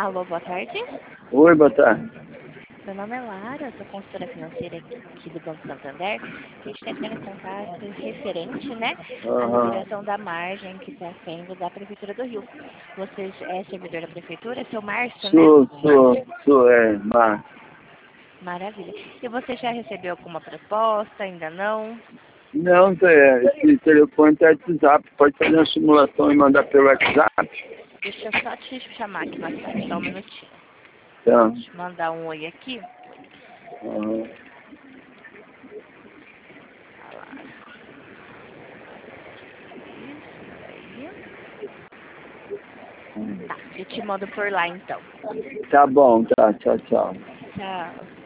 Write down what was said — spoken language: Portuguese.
Alô, boa tarde. Oi, boa tarde. Meu nome é Lara, sou consultora financeira aqui do Banco Santander. A gente está entrando em contato referente, né, à liberação da margem que está sendo da Prefeitura do Rio. Você é servidor da Prefeitura, seu Márcio, né? Mar. Maravilha. E você já recebeu alguma proposta? Ainda não? Não, esse telefone tá WhatsApp. Pode fazer uma simulação e mandar pelo WhatsApp? Deixa eu só te chamar aqui no WhatsApp, só um minutinho. Tá. Deixa eu mandar um oi aqui. Uhum. Tá, eu te mando por lá então. Tá bom, tá. Tchau, tchau. Tchau.